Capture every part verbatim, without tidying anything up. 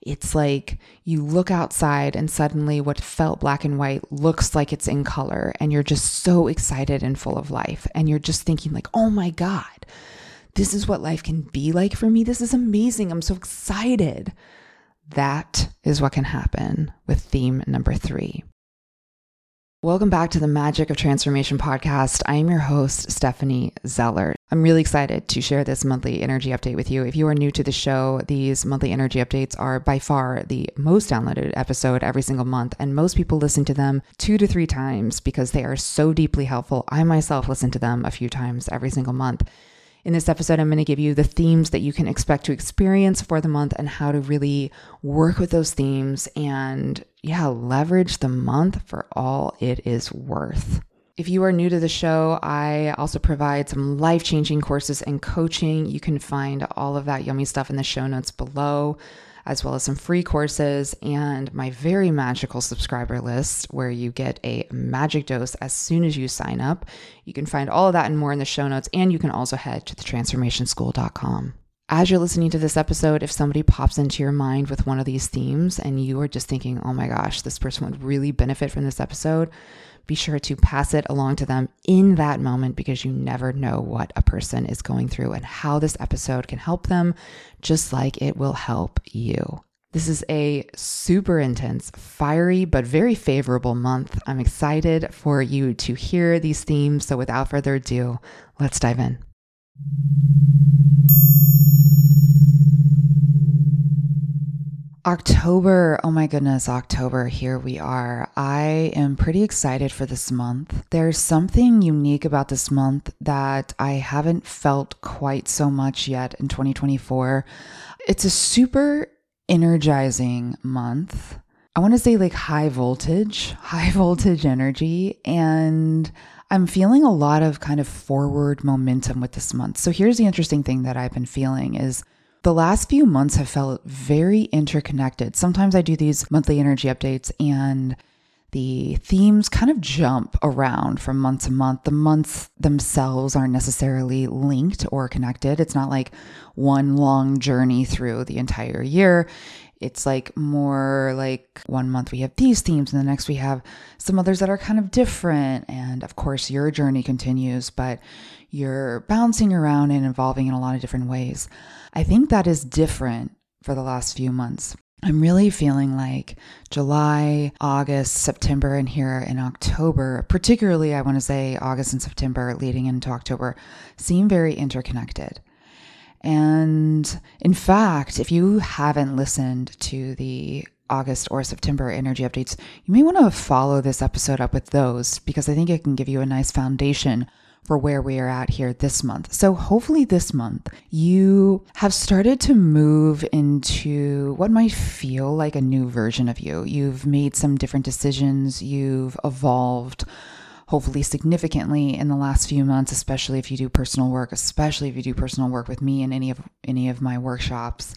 It's like you look outside and suddenly what felt black and white looks like it's in color, and you're just so excited and full of life. And you're just thinking like, oh my God, this is what life can be like for me. This is amazing. I'm so excited. That is what can happen with theme number three. Welcome back to the Magic of Transformation podcast. I am your host, Stephanie Zeller. I'm really excited to share this monthly energy update with you. If you are new to the show, these monthly energy updates are by far the most downloaded episode every single month, and most people listen to them two to three times because they are so deeply helpful. I myself listen to them a few times every single month. In this episode, I'm going to give you the themes that you can expect to experience for the month and how to really work with those themes and, yeah, leverage the month for all it is worth. If you are new to the show, I also provide some life-changing courses and coaching. You can find all of that yummy stuff in the show notes below, as well as some free courses and my very magical subscriber list where you get a magic dose as soon as you sign up. You can find all of that and more in the show notes, and you can also head to the transformation school dot com. As you're listening to this episode, if somebody pops into your mind with one of these themes and you are just thinking, oh my gosh, this person would really benefit from this episode, be sure to pass it along to them in that moment, because you never know what a person is going through and how this episode can help them, just like it will help you. This is a super intense, fiery, but very favorable month. I'm excited for you to hear these themes. So without further ado, let's dive in. October, oh my goodness, October, here we are. I am pretty excited for this month. There's something unique about this month that I haven't felt quite so much yet in twenty twenty-four. It's a super energizing month. I want to say like high voltage, high voltage energy, and I'm feeling a lot of kind of forward momentum with this month. So here's the interesting thing that I've been feeling is the last few months have felt very interconnected. Sometimes I do these monthly energy updates and the themes kind of jump around from month to month. The months themselves aren't necessarily linked or connected. It's not like one long journey through the entire year. It's like more like one month we have these themes and the next we have some others that are kind of different. And of course, your journey continues, but you're bouncing around and evolving in a lot of different ways. I think that is different for the last few months. I'm really feeling like July, August, September, and here in October, particularly I want to say August and September leading into October, seem very interconnected. And in fact, if you haven't listened to the August or September energy updates, you may want to follow this episode up with those, because I think it can give you a nice foundation for where we are at here this month. So hopefully this month you have started to move into what might feel like a new version of you. You've made some different decisions. You've evolved hopefully significantly in the last few months, especially if you do personal work, especially if you do personal work with me in any of any of my workshops.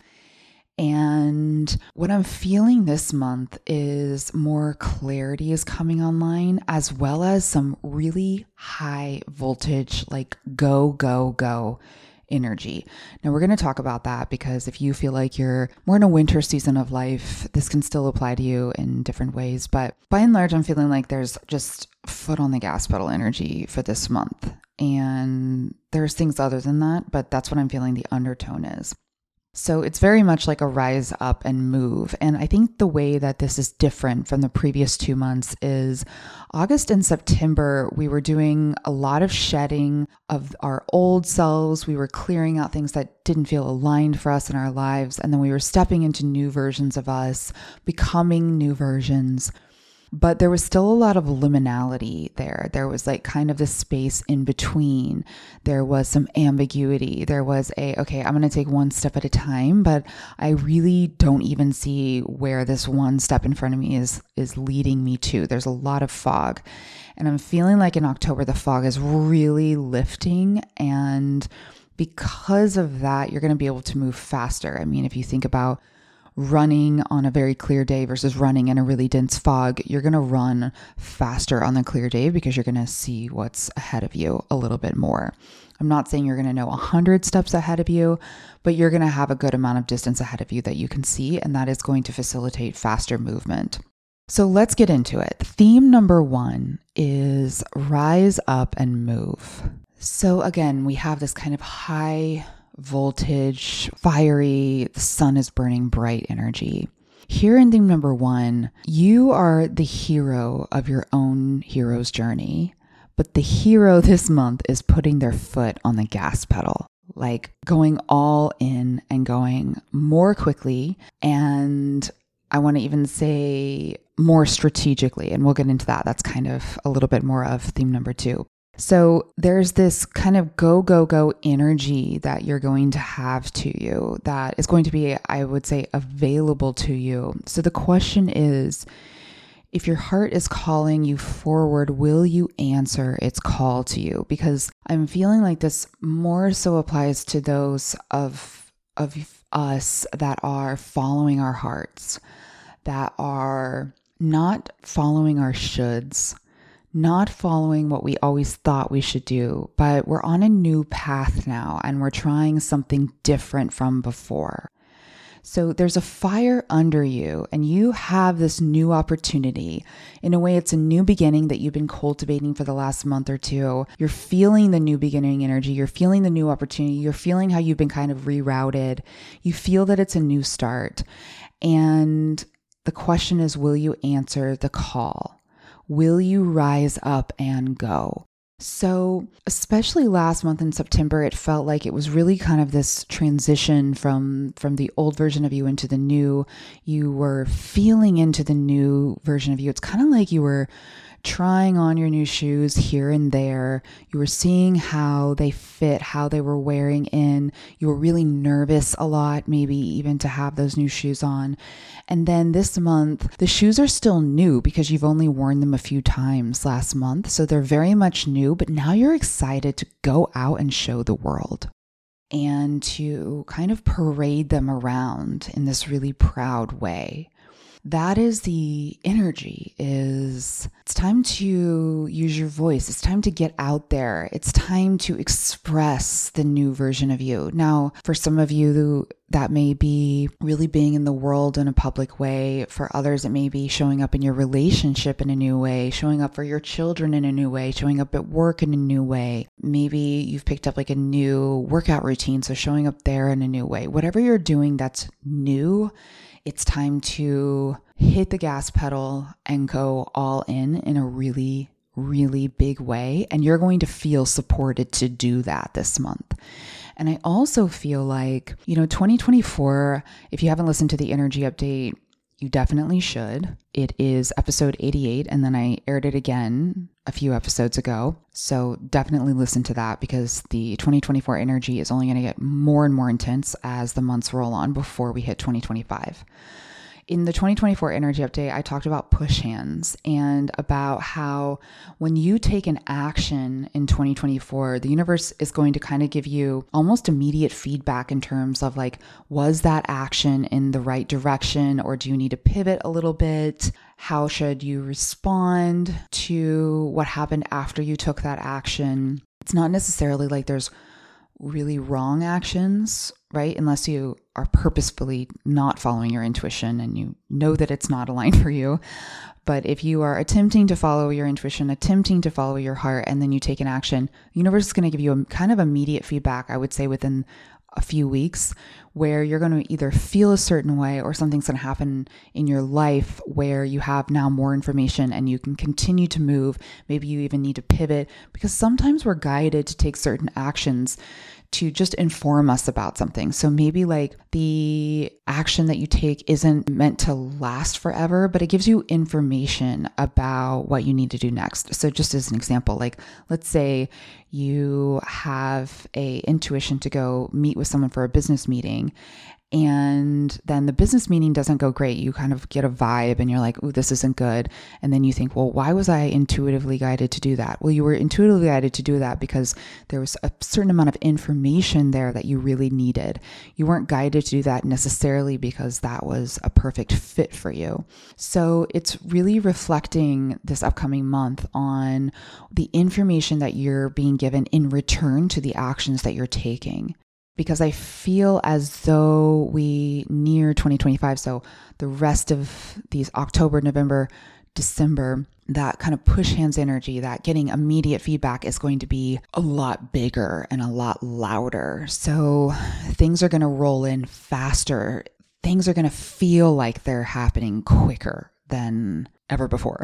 And what I'm feeling this month is more clarity is coming online, as well as some really high voltage, like go, go, go energy. Now we're going to talk about that, because if you feel like you're more in a winter season of life, this can still apply to you in different ways. But by and large, I'm feeling like there's just foot on the gas pedal energy for this month. And there's things other than that, but that's what I'm feeling the undertone is. So it's very much like a rise up and move. And I think the way that this is different from the previous two months is August and September, we were doing a lot of shedding of our old selves. We were clearing out things that didn't feel aligned for us in our lives. And then we were stepping into new versions of us, becoming new versions. But there was still a lot of liminality there. There was like kind of the space in between. There was some ambiguity. There was a, okay, I'm going to take one step at a time, but I really don't even see where this one step in front of me is, is leading me to. There's a lot of fog. And I'm feeling like in October, the fog is really lifting. And because of that, you're going to be able to move faster. I mean, if you think about running on a very clear day versus running in a really dense fog, you're going to run faster on the clear day because you're going to see what's ahead of you a little bit more. I'm not saying you're going to know a hundred steps ahead of you, but you're going to have a good amount of distance ahead of you that you can see, and that is going to facilitate faster movement. So let's get into it. Theme number one is rise up and move. So again, we have this kind of high voltage, fiery, the sun is burning bright energy. Here in theme number one, you are the hero of your own hero's journey, but the hero this month is putting their foot on the gas pedal, like going all in and going more quickly, and I want to even say more strategically, and we'll get into that. That's kind of a little bit more of theme number two. So there's this kind of go, go, go energy that you're going to have to you that is going to be, I would say, available to you. So the question is, if your heart is calling you forward, will you answer its call to you? Because I'm feeling like this more so applies to those of, of us that are following our hearts, that are not following our shoulds, not following what we always thought we should do, but we're on a new path now and we're trying something different from before. So there's a fire under you and you have this new opportunity. In a way, it's a new beginning that you've been cultivating for the last month or two. You're feeling the new beginning energy. You're feeling the new opportunity. You're feeling how you've been kind of rerouted. You feel that it's a new start. And the question is, will you answer the call? Will you rise up and go? So especially last month in September, it felt like it was really kind of this transition from, from the old version of you into the new. You were feeling into the new version of you. It's kind of like you were trying on your new shoes here and there. You were seeing how they fit, how they were wearing in. You were really nervous a lot, maybe even to have those new shoes on. And then this month, the shoes are still new because you've only worn them a few times last month. So they're very much new, but now you're excited to go out and show the world and to kind of parade them around in this really proud way. That is the energy. Is it's time to use your voice. It's time to get out there. It's time to express the new version of you. Now, for some of you, that may be really being in the world in a public way. For others, it may be showing up in your relationship in a new way, showing up for your children in a new way, showing up at work in a new way. Maybe you've picked up like a new workout routine, so showing up there in a new way. Whatever you're doing that's new, it's time to hit the gas pedal and go all in in a really, really big way. And you're going to feel supported to do that this month. And I also feel like, you know, twenty twenty-four, if you haven't listened to the energy update, you definitely should. It is episode eighty-eight, and then I aired it again a few episodes ago. So definitely listen to that because the twenty twenty-four energy is only going to get more and more intense as the months roll on before we hit twenty twenty-five. In the twenty twenty-four energy update, I talked about push hands and about how when you take an action in twenty twenty-four, the universe is going to kind of give you almost immediate feedback in terms of like, was that action in the right direction, or do you need to pivot a little bit? How should you respond to what happened after you took that action? It's not necessarily like there's really wrong actions, right? Unless you are purposefully not following your intuition and you know that it's not aligned for you. But if you are attempting to follow your intuition, attempting to follow your heart, and then you take an action, the universe is going to give you a kind of immediate feedback, I would say within a few weeks, where you're going to either feel a certain way or something's going to happen in your life where you have now more information and you can continue to move. Maybe you even need to pivot, because sometimes we're guided to take certain actions to just inform us about something. So maybe like the action that you take isn't meant to last forever, but it gives you information about what you need to do next. So just as an example, like let's say you have a intuition to go meet with someone for a business meeting, And then the business meeting doesn't go great. You kind of get a vibe and you're like, oh, this isn't good. And then you think, well, why was I intuitively guided to do that? Well, you were intuitively guided to do that because there was a certain amount of information there that you really needed. You weren't guided to do that necessarily because that was a perfect fit for you. So it's really reflecting this upcoming month on the information that you're being given in return to the actions that you're taking. Because I feel as though we near twenty twenty-five, so the rest of these October, November, December, that kind of push hands energy, that getting immediate feedback is going to be a lot bigger and a lot louder. So things are going to roll in faster. Things are going to feel like they're happening quicker than ever before.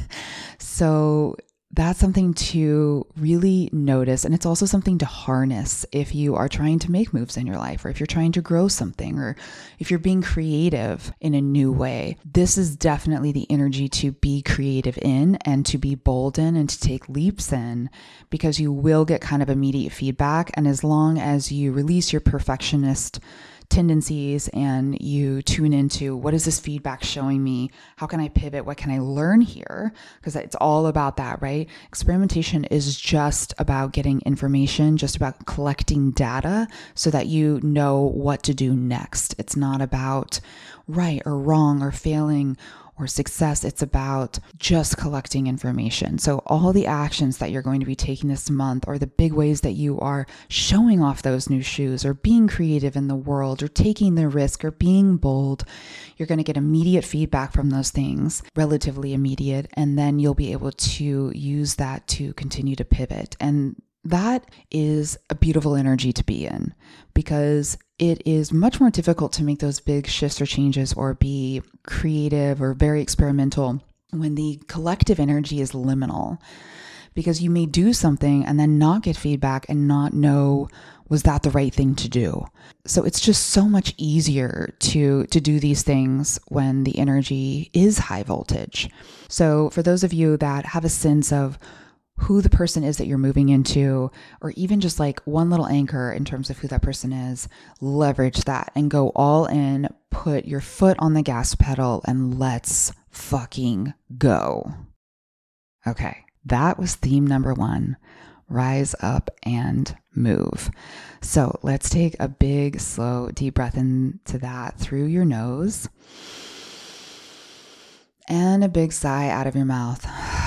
So that's something to really notice. And it's also something to harness if you are trying to make moves in your life, or if you're trying to grow something, or if you're being creative in a new way. This is definitely the energy to be creative in and to be bold in and to take leaps in, because you will get kind of immediate feedback. And as long as you release your perfectionist tendencies and you tune into, what is this feedback showing me? How can I pivot? What can I learn here? Because it's all about that, right? Experimentation is just about getting information, just about collecting data so that you know what to do next. It's not about right or wrong or failing or success. It's about just collecting information. So all the actions that you're going to be taking this month, or the big ways that you are showing off those new shoes, or being creative in the world, or taking the risk, or being bold, you're going to get immediate feedback from those things, relatively immediate, and then you'll be able to use that to continue to pivot. And that is a beautiful energy to be in, because it is much more difficult to make those big shifts or changes or be creative or very experimental when the collective energy is liminal, because you may do something and then not get feedback and not know, was that the right thing to do? So it's just so much easier to, to do these things when the energy is high voltage. So for those of you that have a sense of who the person is that you're moving into, or even just like one little anchor in terms of who that person is, leverage that and go all in, put your foot on the gas pedal, and let's fucking go. Okay, that was theme number one, rise up and move. So let's take a big, slow, deep breath into that through your nose, and a big sigh out of your mouth.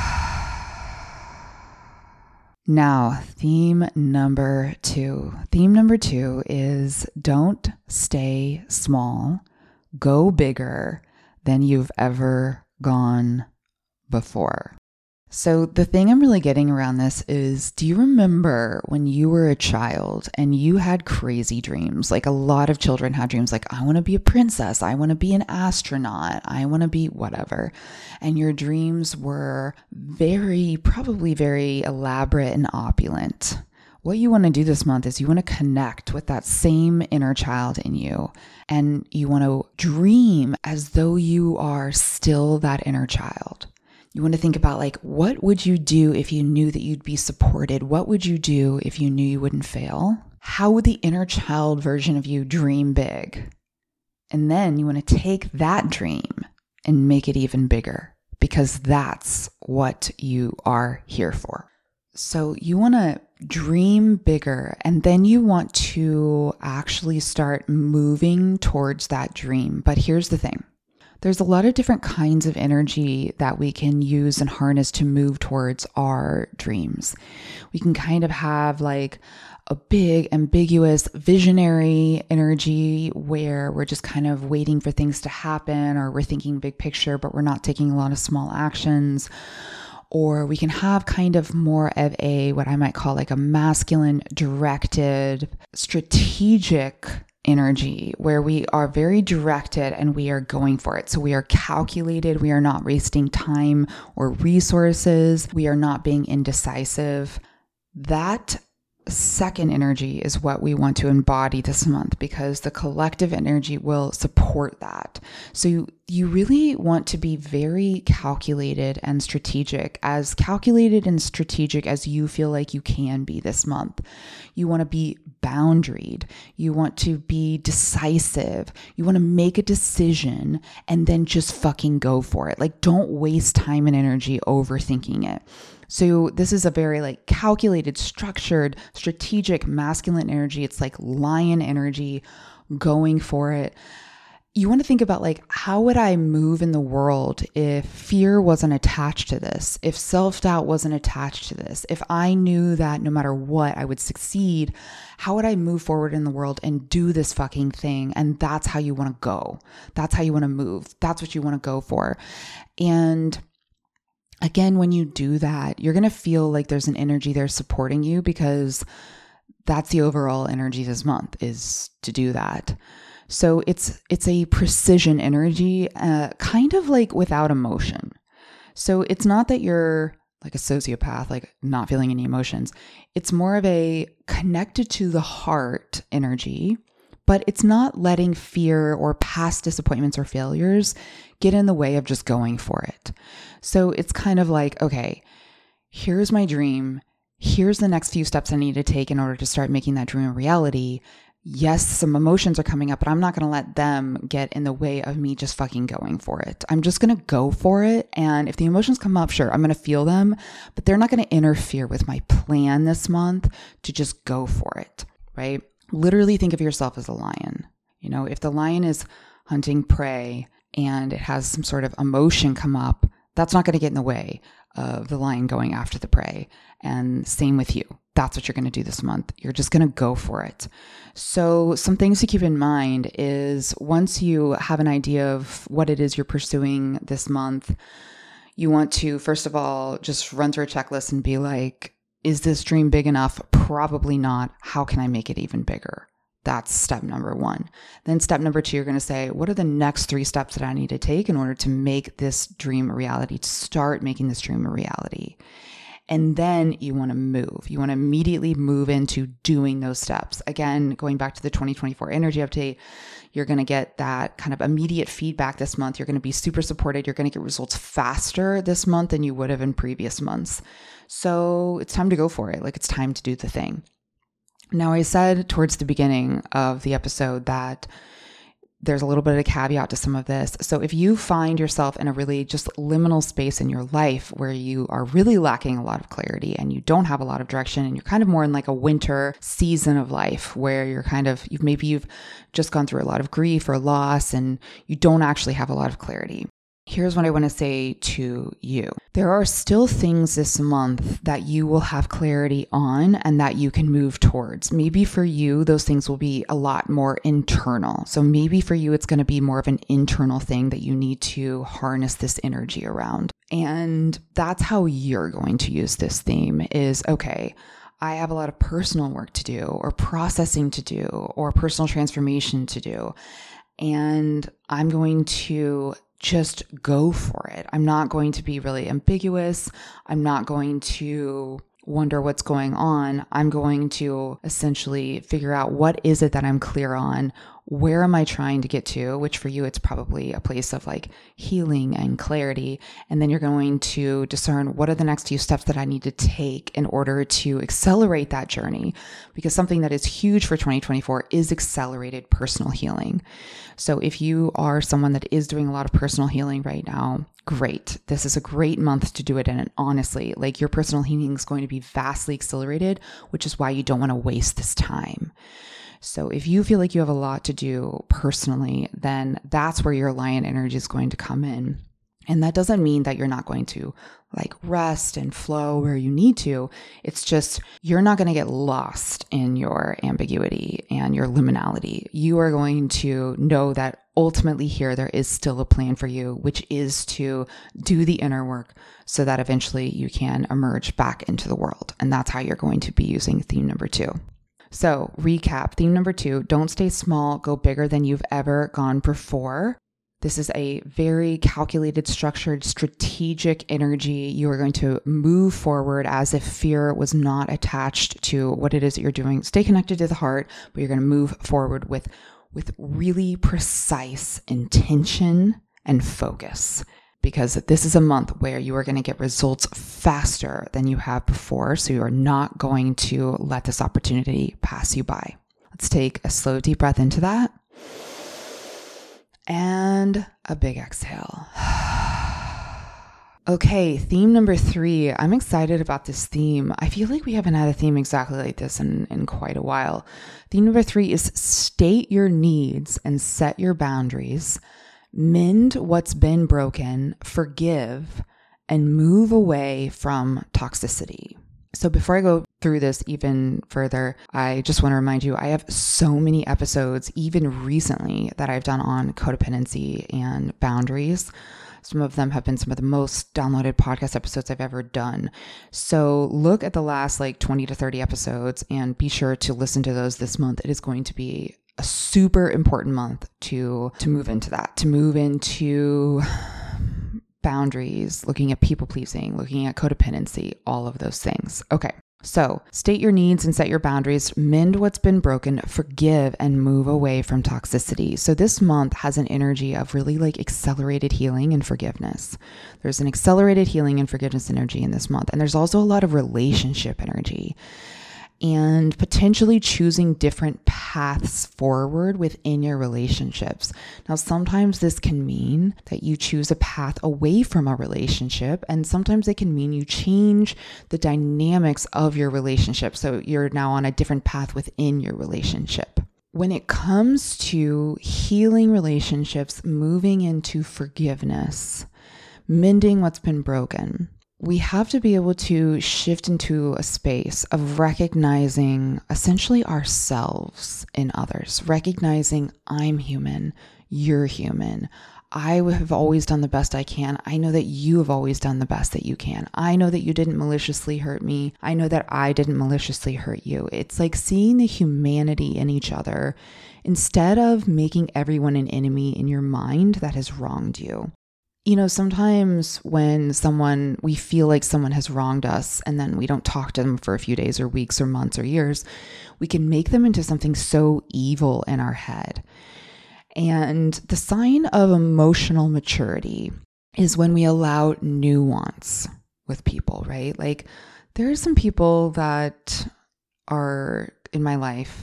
Now, theme number two. Theme number two is don't stay small. Go bigger than you've ever gone before. So the thing I'm really getting around this is, do you remember when you were a child and you had crazy dreams? Like a lot of children had dreams like, I want to be a princess. I want to be an astronaut. I want to be whatever. And your dreams were very, probably very elaborate and opulent. What you want to do this month is you want to connect with that same inner child in you, and you want to dream as though you are still that inner child. You want to think about, like, what would you do if you knew that you'd be supported? What would you do if you knew you wouldn't fail? How would the inner child version of you dream big? And then you want to take that dream and make it even bigger, because that's what you are here for. So you want to dream bigger, and then you want to actually start moving towards that dream. But here's the thing. There's a lot of different kinds of energy that we can use and harness to move towards our dreams. We can kind of have like a big, ambiguous, visionary energy where we're just kind of waiting for things to happen, or we're thinking big picture, but we're not taking a lot of small actions. Or we can have kind of more of a, what I might call like a masculine, directed, strategic energy, where we are very directed and we are going for it. So we are calculated. We are not wasting time or resources. We are not being indecisive. That second energy is what we want to embody this month because the collective energy will support that. So you, you really want to be very calculated and strategic, as calculated and strategic as you feel like you can be this month. You want to be boundaried. You want to be decisive. You want to make a decision and then just fucking go for it. Like, don't waste time and energy overthinking it. So this is a very like calculated, structured, strategic, masculine energy. It's like lion energy, going for it. You want to think about like, how would I move in the world if fear wasn't attached to this? If self-doubt wasn't attached to this? If I knew that no matter what, I would succeed, how would I move forward in the world and do this fucking thing? And that's how you want to go. That's how you want to move. That's what you want to go for. And again, when you do that, you're going to feel like there's an energy there supporting you, because that's the overall energy this month, is to do that. So it's it's a precision energy, uh, kind of like without emotion. So it's not that you're like a sociopath, like not feeling any emotions. It's more of a connected to the heart energy, but it's not letting fear or past disappointments or failures get in the way of just going for it. So it's kind of like, okay, here's my dream. Here's the next few steps I need to take in order to start making that dream a reality. Yes, some emotions are coming up, but I'm not going to let them get in the way of me just fucking going for it. I'm just going to go for it. And if the emotions come up, sure, I'm going to feel them, but they're not going to interfere with my plan this month to just go for it, right? Literally think of yourself as a lion. You know, if the lion is hunting prey and it has some sort of emotion come up, that's not going to get in the way of the lion going after the prey. And same with you. That's what you're going to do this month. You're just going to go for it. So some things to keep in mind is, once you have an idea of what it is you're pursuing this month, you want to, first of all, just run through a checklist and be like, is this dream big enough? Probably not. How can I make it even bigger? That's step number one. Then step number two, you're going to say, what are the next three steps that I need to take in order to make this dream a reality, to start making this dream a reality? And then you want to move. You want to immediately move into doing those steps. Again, going back to the twenty twenty-four energy update, you're going to get that kind of immediate feedback this month. You're going to be super supported. You're going to get results faster this month than you would have in previous months. So it's time to go for it. Like, it's time to do the thing. Now, I said towards the beginning of the episode that there's a little bit of a caveat to some of this. So if you find yourself in a really just liminal space in your life where you are really lacking a lot of clarity and you don't have a lot of direction, and you're kind of more in like a winter season of life where you're kind of, you've maybe you've just gone through a lot of grief or loss and you don't actually have a lot of clarity. Here's what I want to say to you. There are still things this month that you will have clarity on and that you can move towards. Maybe for you, those things will be a lot more internal. So maybe for you, it's going to be more of an internal thing that you need to harness this energy around. And that's how you're going to use this theme is, okay, I have a lot of personal work to do, or processing to do, or personal transformation to do. And I'm going to just go for it. I'm not going to be really ambiguous. I'm not going to wonder what's going on. I'm going to essentially figure out, what is it that I'm clear on? Where am I trying to get to? Which for you, it's probably a place of like healing and clarity. And then you're going to discern, what are the next few steps that I need to take in order to accelerate that journey? Because something that is huge for twenty twenty-four is accelerated personal healing. So if you are someone that is doing a lot of personal healing right now, great. This is a great month to do it in. And honestly, like, your personal healing is going to be vastly accelerated, which is why you don't want to waste this time. So if you feel like you have a lot to do personally, then that's where your lion energy is going to come in. And that doesn't mean that you're not going to like rest and flow where you need to. It's just, you're not going to get lost in your ambiguity and your liminality. You are going to know that ultimately here, there is still a plan for you, which is to do the inner work so that eventually you can emerge back into the world. And that's how you're going to be using theme number two. So recap, theme number two, don't stay small, go bigger than you've ever gone before. This is a very calculated, structured, strategic energy. You are going to move forward as if fear was not attached to what it is that you're doing. Stay connected to the heart, but you're going to move forward with, with really precise intention and focus. Because this is a month where you are going to get results faster than you have before. So you are not going to let this opportunity pass you by. Let's take a slow, deep breath into that. And a big exhale. Okay, theme number three. I'm excited about this theme. I feel like we haven't had a theme exactly like this in, in quite a while. Theme number three is state your needs and set your boundaries. Mend what's been broken, forgive, and move away from toxicity. So before I go through this even further, I just want to remind you, I have so many episodes, even recently, that I've done on codependency and boundaries. Some of them have been some of the most downloaded podcast episodes I've ever done. So look at the last like twenty to thirty episodes and be sure to listen to those this month. It is going to be a super important month to, to move into that, to move into boundaries, looking at people pleasing, looking at codependency, all of those things. Okay. So state your needs and set your boundaries, mend what's been broken, forgive, and move away from toxicity. So this month has an energy of really like accelerated healing and forgiveness. There's an accelerated healing and forgiveness energy in this month. And there's also a lot of relationship energy and potentially choosing different paths forward within your relationships. Now, sometimes this can mean that you choose a path away from a relationship, and sometimes it can mean you change the dynamics of your relationship. So you're now on a different path within your relationship. When it comes to healing relationships, moving into forgiveness, mending what's been broken, we have to be able to shift into a space of recognizing essentially ourselves in others, recognizing I'm human, you're human. I have always done the best I can. I know that you have always done the best that you can. I know that you didn't maliciously hurt me. I know that I didn't maliciously hurt you. It's like seeing the humanity in each other instead of making everyone an enemy in your mind that has wronged you. You know, sometimes when someone, we feel like someone has wronged us and then we don't talk to them for a few days or weeks or months or years, we can make them into something so evil in our head. And the sign of emotional maturity is when we allow nuance with people, right? Like there are some people that are in my life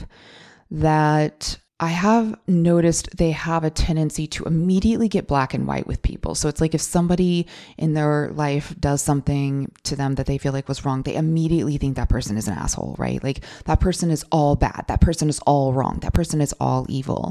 that I have noticed they have a tendency to immediately get black and white with people. So it's like if somebody in their life does something to them that they feel like was wrong, they immediately think that person is an asshole, right? Like that person is all bad. That person is all wrong. That person is all evil.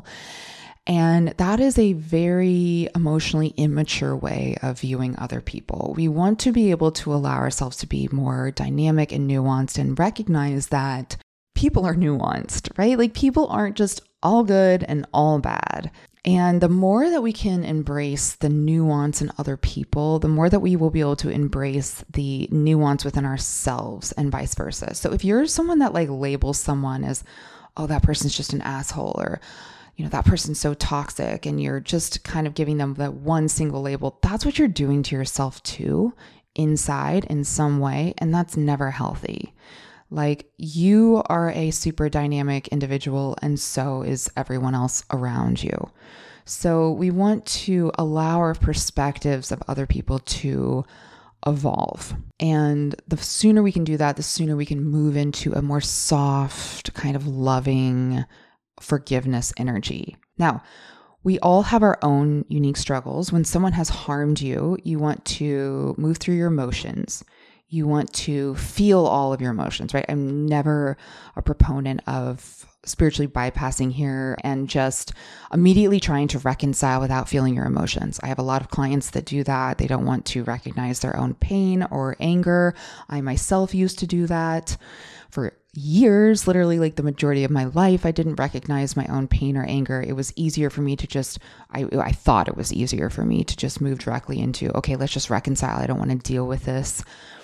And that is a very emotionally immature way of viewing other people. We want to be able to allow ourselves to be more dynamic and nuanced and recognize that people are nuanced, right? Like people aren't just all good and all bad. And the more that we can embrace the nuance in other people, the more that we will be able to embrace the nuance within ourselves and vice versa. So if you're someone that like labels someone as, oh, that person's just an asshole, or, you know, that person's so toxic, and you're just kind of giving them that one single label, that's what you're doing to yourself too, inside in some way. And that's never healthy. Like you are a super dynamic individual and so is everyone else around you. So we want to allow our perspectives of other people to evolve. And the sooner we can do that, the sooner we can move into a more soft, kind of loving forgiveness energy. Now, we all have our own unique struggles. When someone has harmed you, you want to move through your emotions. You want to feel all of your emotions, right? I'm never a proponent of spiritually bypassing here and just immediately trying to reconcile without feeling your emotions. I have a lot of clients that do that. They don't want to recognize their own pain or anger. I myself used to do that for years, literally like the majority of my life. I didn't recognize my own pain or anger. It was easier for me to just, I, I thought it was easier for me to just move directly into, okay, let's just reconcile. I don't want to deal with this.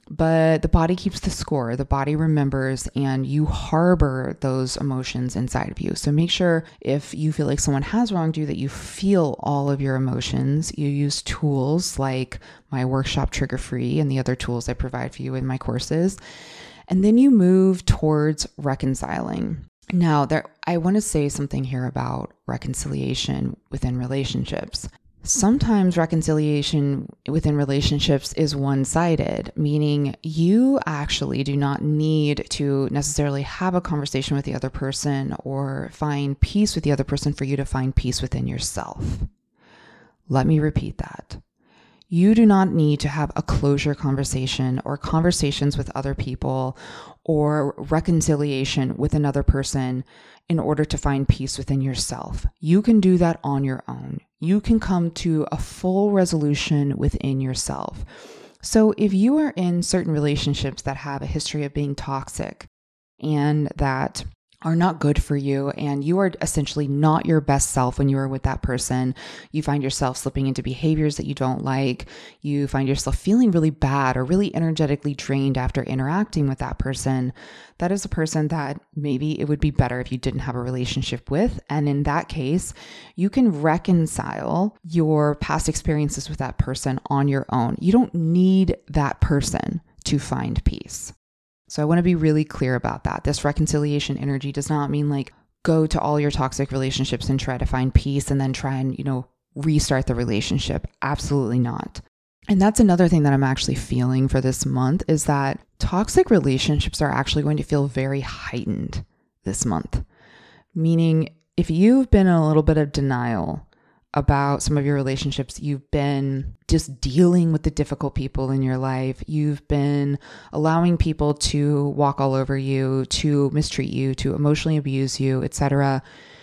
But the body keeps the score, the body remembers, and you harbor those emotions inside of you. So make sure if you feel like someone has wronged you, that you feel all of your emotions. You use tools like my workshop Trigger Free and the other tools I provide for you in my courses. And then you move towards reconciling. Now, there, I want to say something here about reconciliation within relationships. Sometimes reconciliation within relationships is one-sided, meaning you actually do not need to necessarily have a conversation with the other person or find peace with the other person for you to find peace within yourself. Let me repeat that. You do not need to have a closure conversation or conversations with other people or reconciliation with another person in order to find peace within yourself. You can do that on your own. You can come to a full resolution within yourself. So if you are in certain relationships that have a history of being toxic and that are not good for you, and you are essentially not your best self when you are with that person, you find yourself slipping into behaviors that you don't like, you find yourself feeling really bad or really energetically drained after interacting with that person, that is a person that maybe it would be better if you didn't have a relationship with. And in that case, you can reconcile your past experiences with that person on your own. You don't need that person to find peace. So I want to be really clear about that. This reconciliation energy does not mean like go to all your toxic relationships and try to find peace and then try and, you know, restart the relationship. Absolutely not. And that's another thing that I'm actually feeling for this month is that toxic relationships are actually going to feel very heightened this month. Meaning if you've been in a little bit of denial about some of your relationships, you've been just dealing with the difficult people in your life, you've been allowing people to walk all over you, to mistreat you, to emotionally abuse you, et cetera,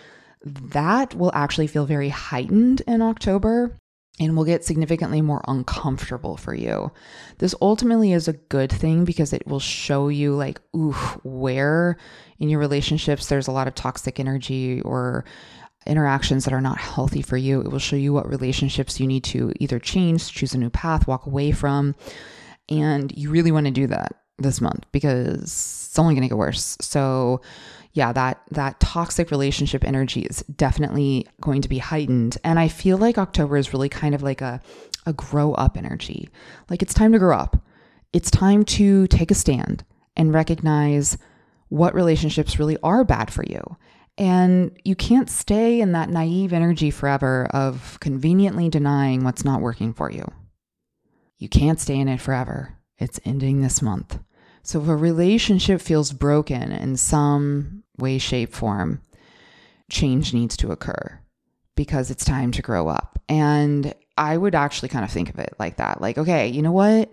that will actually feel very heightened in October and will get significantly more uncomfortable for you. This ultimately is a good thing because it will show you like, ooh, where in your relationships there's a lot of toxic energy or interactions that are not healthy for you. It will show you what relationships you need to either change, choose a new path, walk away from. And you really want to do that this month because it's only going to get worse. So yeah, that, that toxic relationship energy is definitely going to be heightened. And I feel like October is really kind of like a, a grow up energy. Like it's time to grow up. It's time to take a stand and recognize what relationships really are bad for you. And you can't stay in that naive energy forever of conveniently denying what's not working for you. You can't stay in it forever. It's ending this month. So if a relationship feels broken in some way, shape, form, change needs to occur because it's time to grow up. And I would actually kind of think of it like that. Like, okay, you know what?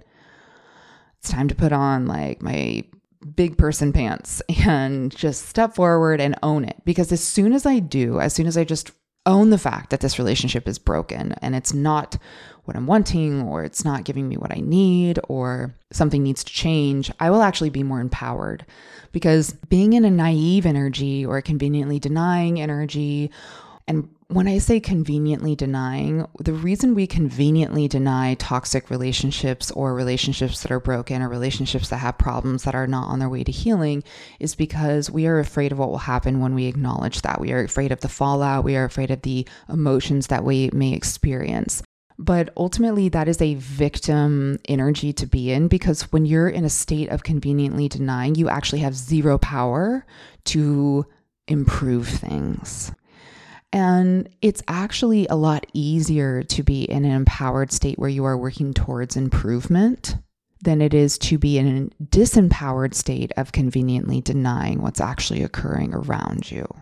It's time to put on like my big person pants and just step forward and own it. Because as soon as I do, as soon as I just own the fact that this relationship is broken and it's not what I'm wanting, or it's not giving me what I need, or something needs to change, I will actually be more empowered. Because being in a naive energy or a conveniently denying energy, and when I say conveniently denying, the reason we conveniently deny toxic relationships or relationships that are broken or relationships that have problems that are not on their way to healing is because we are afraid of what will happen when we acknowledge that. We are afraid of the fallout. We are afraid of the emotions that we may experience. But ultimately, that is a victim energy to be in, because when you're in a state of conveniently denying, you actually have zero power to improve things. And it's actually a lot easier to be in an empowered state where you are working towards improvement than it is to be in a disempowered state of conveniently denying what's actually occurring around you.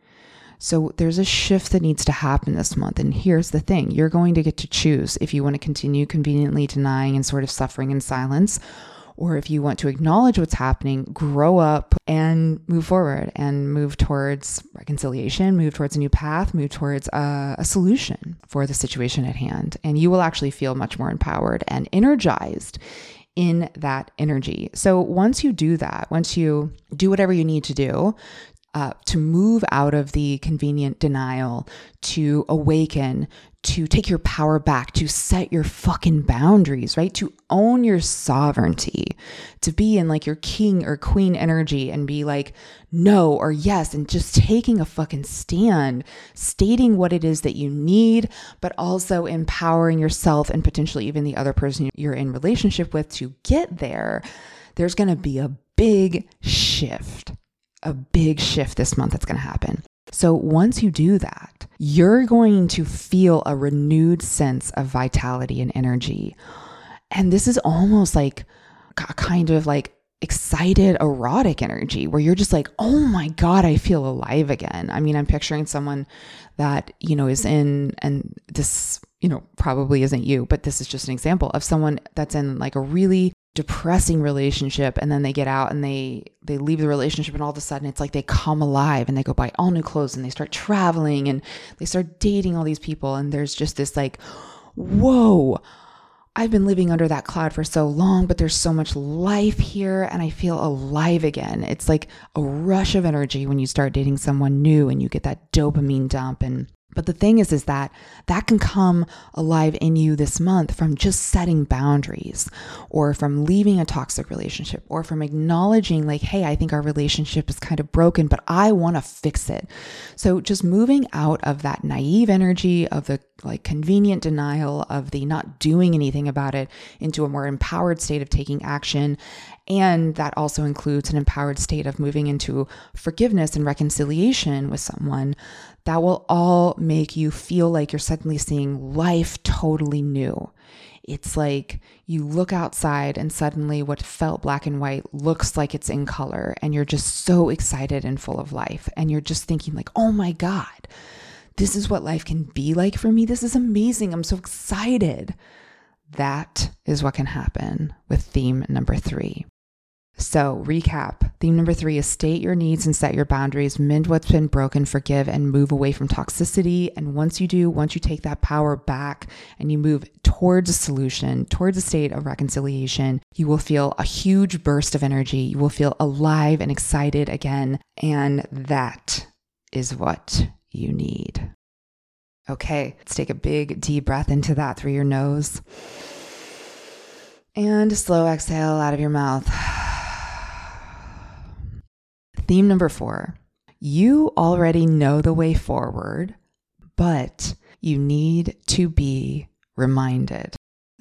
So there's a shift that needs to happen this month. And here's the thing, you're going to get to choose if you want to continue conveniently denying and sort of suffering in silence, or if you want to acknowledge what's happening, grow up and move forward and move towards reconciliation, move towards a new path, move towards a, a solution for the situation at hand. And you will actually feel much more empowered and energized in that energy. So once you do that, once you do whatever you need to do uh, to move out of the convenient denial, to awaken, to take your power back, to set your fucking boundaries, right? To own your sovereignty, to be in like your king or queen energy and be like, no or yes, and just taking a fucking stand, stating what it is that you need, but also empowering yourself and potentially even the other person you're in relationship with to get there. There's going to be a big shift, a big shift this month that's going to happen. So once you do that, you're going to feel a renewed sense of vitality and energy. And this is almost like a kind of like excited, erotic energy where you're just like, oh my God, I feel alive again. I mean, I'm picturing someone that, you know, is in, and this, you know, probably isn't you, but this is just an example of someone that's in like a really depressing relationship, and then they get out and they they leave the relationship, and all of a sudden it's like they come alive and they go buy all new clothes and they start traveling and they start dating all these people, and there's just this like, whoa, I've been living under that cloud for so long, but there's so much life here and I feel alive again. It's like a rush of energy when you start dating someone new and you get that dopamine dump. And but the thing is, is that that can come alive in you this month from just setting boundaries, or from leaving a toxic relationship, or from acknowledging like, hey, I think our relationship is kind of broken, but I want to fix it. So just moving out of that naive energy of the like convenient denial of the not doing anything about it into a more empowered state of taking action. And that also includes an empowered state of moving into forgiveness and reconciliation with someone. That will all make you feel like you're suddenly seeing life totally new. It's like you look outside and suddenly what felt black and white looks like it's in color, and you're just so excited and full of life. And you're just thinking like, oh my God, this is what life can be like for me. This is amazing. I'm so excited. That is what can happen with theme number three. So recap, theme number three is state your needs and set your boundaries, mend what's been broken, forgive, and move away from toxicity. And once you do, once you take that power back and you move towards a solution, towards a state of reconciliation, you will feel a huge burst of energy. You will feel alive and excited again. And that is what you need. Okay, let's take a big deep breath into that through your nose and a slow exhale out of your mouth. Theme number four, you already know the way forward, but you need to be reminded.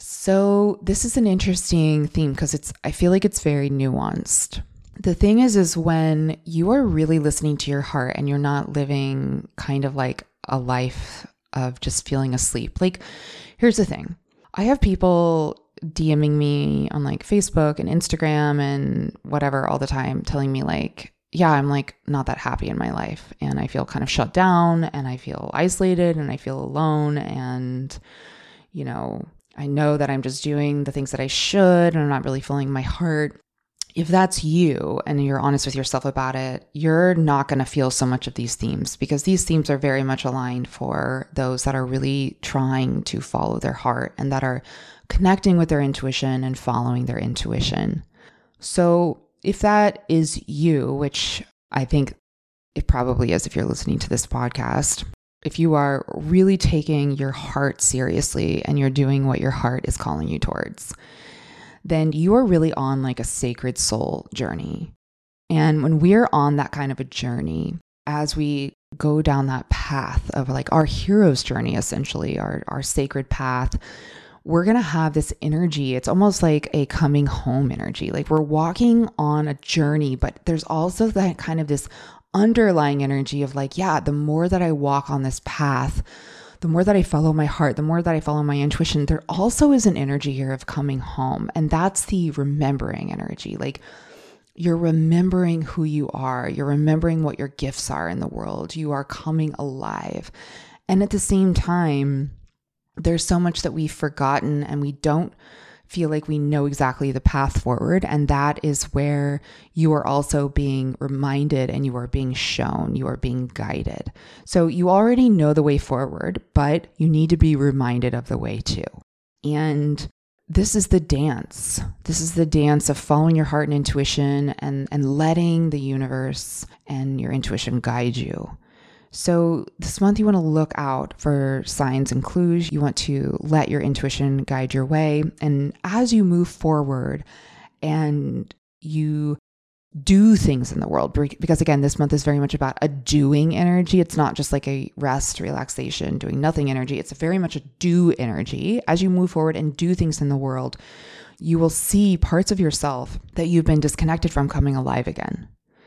So this is an interesting theme because it's, I feel like it's very nuanced. The thing is, is when you are really listening to your heart and you're not living kind of like a life of just feeling asleep. Like, here's the thing. I have people DMing me on like Facebook and Instagram and whatever all the time telling me like, yeah, I'm like not that happy in my life and I feel kind of shut down and I feel isolated and I feel alone. And, you know, I know that I'm just doing the things that I should and I'm not really following my heart. If that's you and you're honest with yourself about it, you're not going to feel so much of these themes because these themes are very much aligned for those that are really trying to follow their heart and that are connecting with their intuition and following their intuition. So if that is you, which I think it probably is if you're listening to this podcast, if you are really taking your heart seriously and you're doing what your heart is calling you towards, then you are really on like a sacred soul journey. And when we're on that kind of a journey, as we go down that path of like our hero's journey, essentially, our, our sacred path, we're going to have this energy. It's almost like a coming home energy. Like we're walking on a journey, but there's also that kind of this underlying energy of like, yeah, the more that I walk on this path, the more that I follow my heart, the more that I follow my intuition, there also is an energy here of coming home. And that's the remembering energy. Like you're remembering who you are. You're remembering what your gifts are in the world. You are coming alive. And at the same time, there's so much that we've forgotten and we don't feel like we know exactly the path forward. And that is where you are also being reminded and you are being shown, you are being guided. So you already know the way forward, but you need to be reminded of the way too. And this is the dance. This is the dance of following your heart and intuition and, and letting the universe and your intuition guide you. So this month you want to look out for signs and clues. You want to let your intuition guide your way. And as you move forward and you do things in the world, because again, this month is very much about a doing energy. It's not just like a rest, relaxation, doing nothing energy. It's very much a do energy. As you move forward and do things in the world, you will see parts of yourself that you've been disconnected from coming alive again.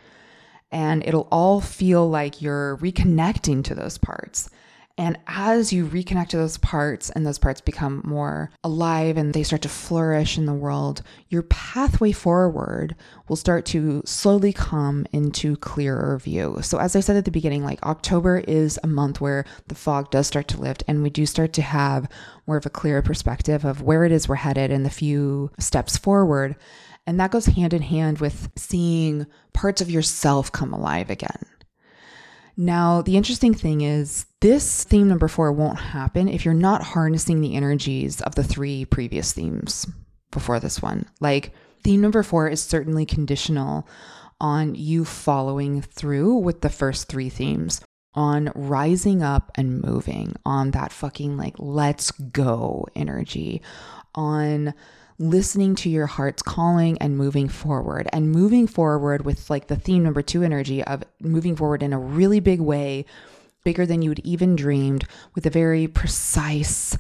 And it'll all feel like you're reconnecting to those parts. And as you reconnect to those parts and those parts become more alive and they start to flourish in the world, your pathway forward will start to slowly come into clearer view. So as I said at the beginning, like October is a month where the fog does start to lift and we do start to have more of a clearer perspective of where it is we're headed and the few steps forward. And that goes hand in hand with seeing parts of yourself come alive again. Now, the interesting thing is this theme number four won't happen if you're not harnessing the energies of the three previous themes before this one. Like theme number four is certainly conditional on you following through with the first three themes, on rising up and moving, on that fucking like, let's go energy, on listening to your heart's calling and moving forward and moving forward with like the theme number two energy of moving forward in a really big way, bigger than you'd even dreamed, with a very precise,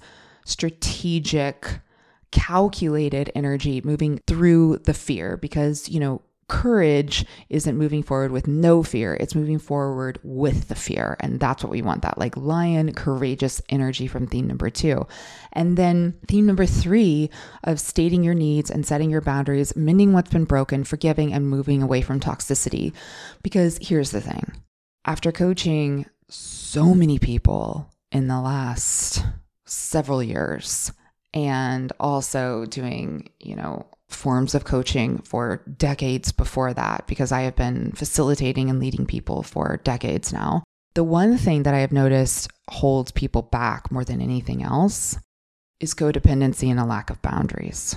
strategic, calculated energy moving through the fear. Because, you know, courage isn't moving forward with no fear. It's moving forward with the fear. And that's what we want, that like lion, courageous energy from theme number two. And then theme number three of stating your needs and setting your boundaries, mending what's been broken, forgiving and moving away from toxicity. Because here's the thing. After coaching so many people in the last several years and also doing, you know, forms of coaching for decades before that, because I have been facilitating and leading people for decades now. The one thing that I have noticed holds people back more than anything else is codependency and a lack of boundaries.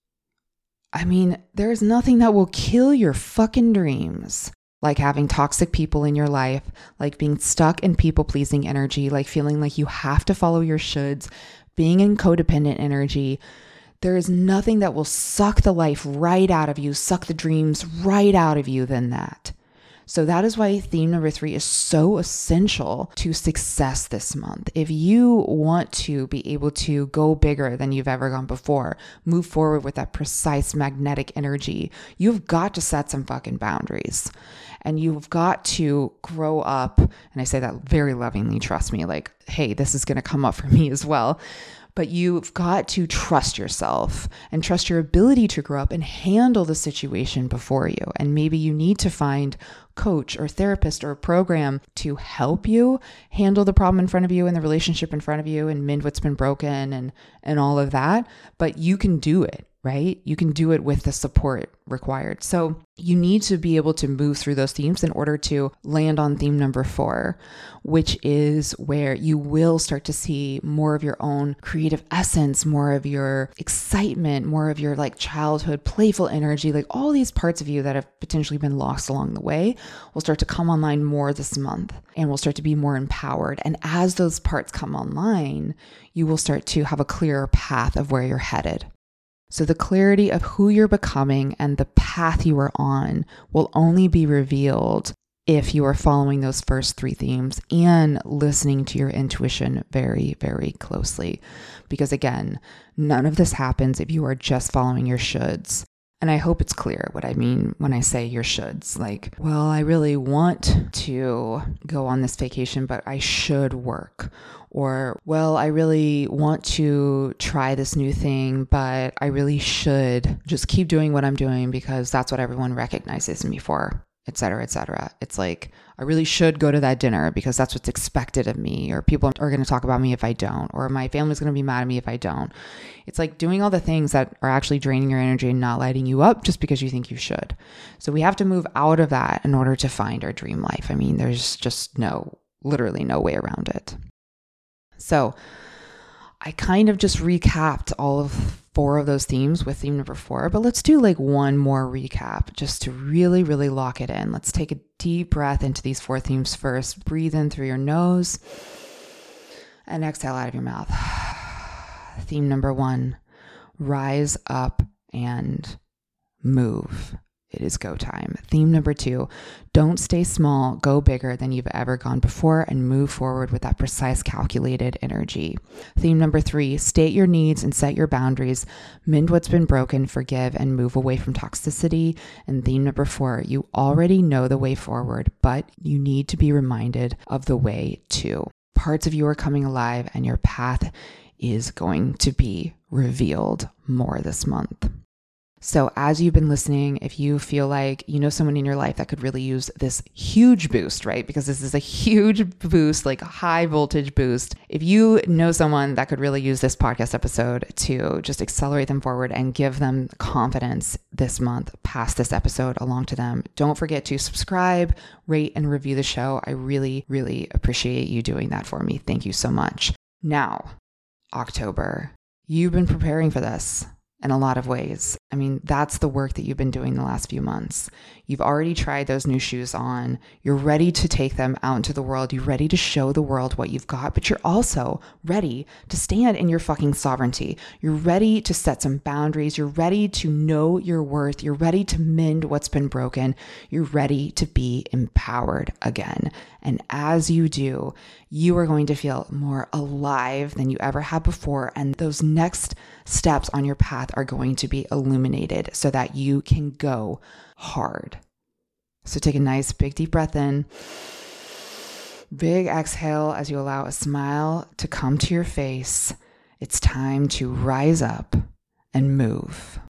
I mean, there is nothing that will kill your fucking dreams like having toxic people in your life, like being stuck in people-pleasing energy, like feeling like you have to follow your shoulds, being in codependent energy. There is nothing that will suck the life right out of you, suck the dreams right out of you than that. So that is why theme number three is so essential to success this month. If you want to be able to go bigger than you've ever gone before, move forward with that precise magnetic energy, you've got to set some fucking boundaries. And you've got to grow up. And I say that very lovingly, trust me, like, hey, this is going to come up for me as well. But you've got to trust yourself and trust your ability to grow up and handle the situation before you. And maybe you need to find coach or therapist or a program to help you handle the problem in front of you and the relationship in front of you and mend what's been broken and, and all of that. But you can do it, right? You can do it with the support required. So you need to be able to move through those themes in order to land on theme number four, which is where you will start to see more of your own creative essence, more of your excitement, more of your like childhood playful energy, like all these parts of you that have potentially been lost along the way will start to come online more this month and will start to be more empowered. And as those parts come online, you will start to have a clearer path of where you're headed. So the clarity of who you're becoming and the path you are on will only be revealed if you are following those first three themes and listening to your intuition very, very closely. Because again, none of this happens if you are just following your shoulds. And I hope it's clear what I mean when I say your shoulds. Like, well, I really want to go on this vacation, but I should work. Or, well, I really want to try this new thing, but I really should just keep doing what I'm doing because that's what everyone recognizes me for, et cetera, et cetera. It's like, I really should go to that dinner because that's what's expected of me, or people are going to talk about me if I don't, or my family's going to be mad at me if I don't. It's like doing all the things that are actually draining your energy and not lighting you up just because you think you should. So we have to move out of that in order to find our dream life. I mean, there's just no, literally no way around it. So I kind of just recapped all of four of those themes with theme number four, but let's do like one more recap just to really, really lock it in. Let's take a deep breath into these four themes first. Breathe in through your nose and exhale out of your mouth. Theme number one, rise up and move. It is go time. Theme number two, don't stay small, go bigger than you've ever gone before and move forward with that precise, calculated energy. Theme number three, state your needs and set your boundaries, mend what's been broken, forgive, and move away from toxicity. And theme number four, you already know the way forward, but you need to be reminded of the way too. Parts of you are coming alive and your path is going to be revealed more this month. So as you've been listening, if you feel like you know someone in your life that could really use this huge boost, right? Because this is a huge boost, like a high voltage boost. If you know someone that could really use this podcast episode to just accelerate them forward and give them confidence this month, pass this episode along to them. Don't forget to subscribe, rate, and review the show. I really, really appreciate you doing that for me. Thank you so much. Now, October. You've been preparing for this in a lot of ways. I mean, that's the work that you've been doing the last few months. You've already tried those new shoes on. You're ready to take them out into the world. You're ready to show the world what you've got, but you're also ready to stand in your fucking sovereignty. You're ready to set some boundaries. You're ready to know your worth. You're ready to mend what's been broken. You're ready to be empowered again. And as you do, you are going to feel more alive than you ever have before. And those next steps on your path are going to be illuminated so that you can go hard. So take a nice big deep breath in. Big exhale as you allow a smile to come to your face. It's time to rise up and move.